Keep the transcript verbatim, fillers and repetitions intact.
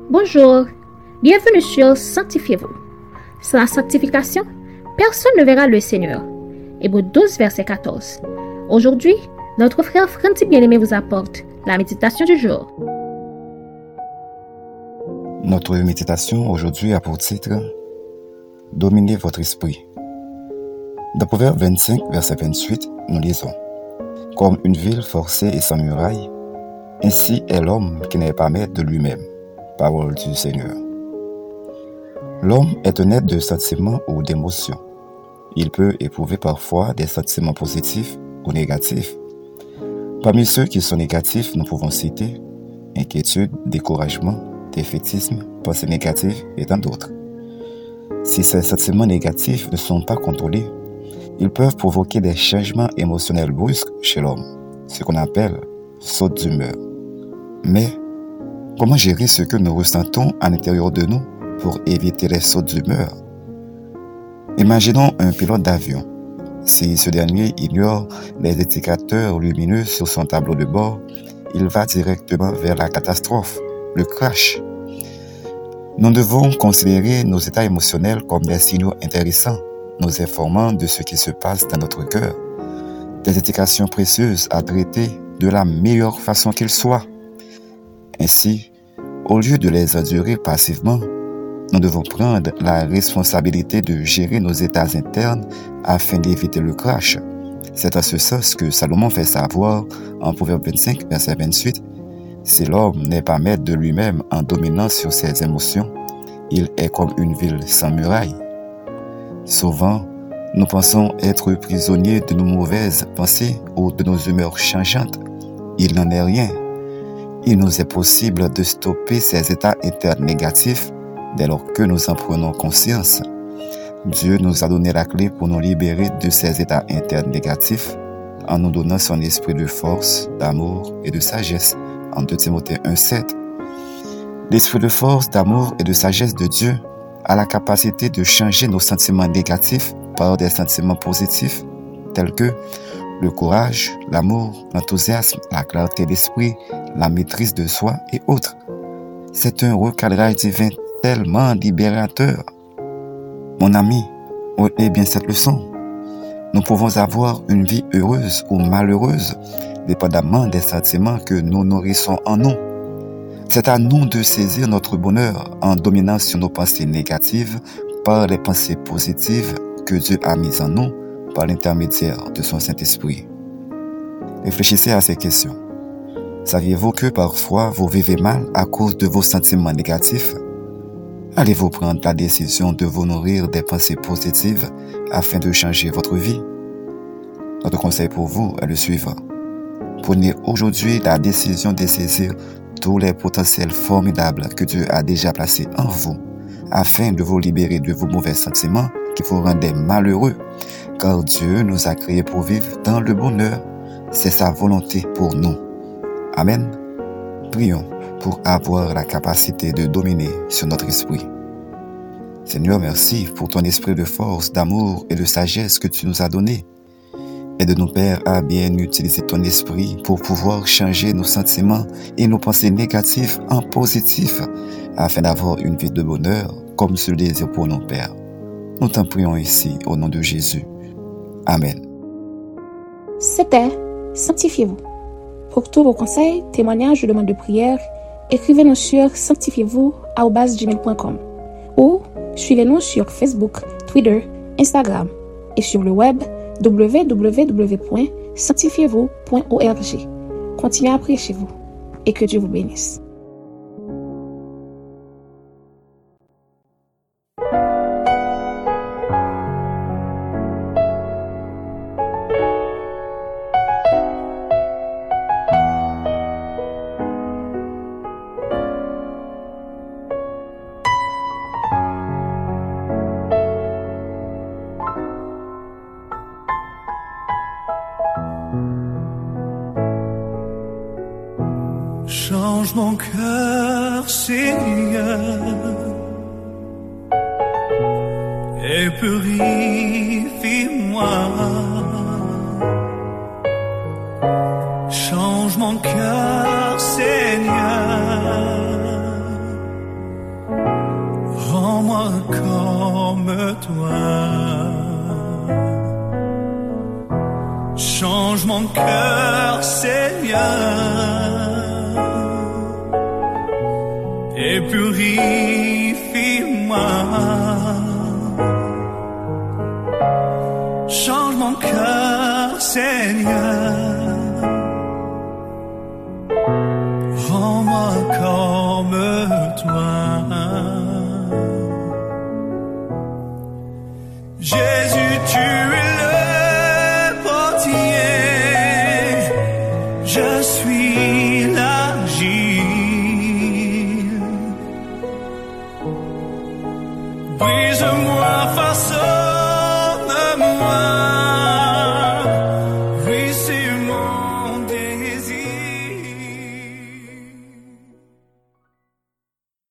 Bonjour, bienvenue sur Sanctifiez-vous. Sans la sanctification, personne ne verra le Seigneur. Hébreux douze, verset quatorze. Aujourd'hui, notre frère Franti Bien-Aimé vous apporte la méditation du jour. Notre méditation aujourd'hui a pour titre « Dominez votre esprit ». Dans Proverbe vingt-cinq, verset vingt-huit, nous lisons « Comme une ville forcée et sans muraille, ainsi est l'homme qui n'est pas maître de lui-même. » Parole du Seigneur. L'homme est un être de sentiments ou d'émotions. Il peut éprouver parfois des sentiments positifs ou négatifs. Parmi ceux qui sont négatifs, nous pouvons citer inquiétude, découragement, défaitisme, pensées négatives et tant d'autres. Si ces sentiments négatifs ne sont pas contrôlés, ils peuvent provoquer des changements émotionnels brusques chez l'homme, ce qu'on appelle saute d'humeur. Mais comment gérer ce que nous ressentons à l'intérieur de nous pour éviter les sautes d'humeur? Imaginons un pilote d'avion. Si ce dernier ignore les indicateurs lumineux sur son tableau de bord, il va directement vers la catastrophe, le crash. Nous devons considérer nos états émotionnels comme des signaux intéressants, nous informant de ce qui se passe dans notre cœur, des indications précieuses à traiter de la meilleure façon qu'il soit. Ainsi, au lieu de les endurer passivement, nous devons prendre la responsabilité de gérer nos états internes afin d'éviter le crash. C'est à ce sens que Salomon fait savoir en Proverbe vingt-cinq, verset vingt-huit, « Si l'homme n'est pas maître de lui-même en dominant sur ses émotions, il est comme une ville sans muraille. » Souvent, nous pensons être prisonniers de nos mauvaises pensées ou de nos humeurs changeantes. Il n'en est rien. Il nous est possible de stopper ces états internes négatifs dès lors que nous en prenons conscience. Dieu nous a donné la clé pour nous libérer de ces états internes négatifs en nous donnant son esprit de force, d'amour et de sagesse en deux Timothée un, sept. L'esprit de force, d'amour et de sagesse de Dieu a la capacité de changer nos sentiments négatifs par des sentiments positifs tels que le courage, l'amour, l'enthousiasme, la clarté d'esprit, la maîtrise de soi et autres. C'est un recadrage divin tellement libérateur. Mon ami, retenez bien cette leçon. Nous pouvons avoir une vie heureuse ou malheureuse, dépendamment des sentiments que nous nourrissons en nous. C'est à nous de saisir notre bonheur en dominant sur nos pensées négatives par les pensées positives que Dieu a mises en nous par l'intermédiaire de son Saint-Esprit. Réfléchissez à ces questions. Saviez-vous que parfois vous vivez mal à cause de vos sentiments négatifs? Allez-vous prendre la décision de vous nourrir des pensées positives afin de changer votre vie? Notre conseil pour vous est le suivant. Prenez aujourd'hui la décision de saisir tous les potentiels formidables que Dieu a déjà placés en vous afin de vous libérer de vos mauvais sentiments qui vous rendaient malheureux, car Dieu nous a créés pour vivre dans le bonheur. C'est sa volonté pour nous. Amen. Prions pour avoir la capacité de dominer sur notre esprit. Seigneur, merci pour ton esprit de force, d'amour et de sagesse que tu nous as donné. Aide-nous, Père, à bien utiliser ton esprit pour pouvoir changer nos sentiments et nos pensées négatives en positifs afin d'avoir une vie de bonheur comme tu le désires pour nous, Père. Nous t'en prions ici au nom de Jésus. Amen. C'était Sanctifiez-vous. Pour tous vos conseils, témoignages ou demandes de prière, écrivez-nous sur sanctifiez-vous arobase gmail point com ou suivez-nous sur Facebook, Twitter, Instagram et sur le web w w w point sanctifiez vous point org. Continuez à prier chez vous et que Dieu vous bénisse. Change mon cœur, Seigneur, et purifie-moi. Change mon cœur, Seigneur, Rends-moi comme toi. Change mon cœur, Seigneur, et purifie-moi. Change mon cœur, Seigneur, rends-moi comme toi. Jésus, tu es le portier, je suis l'argile. Brise-moi face au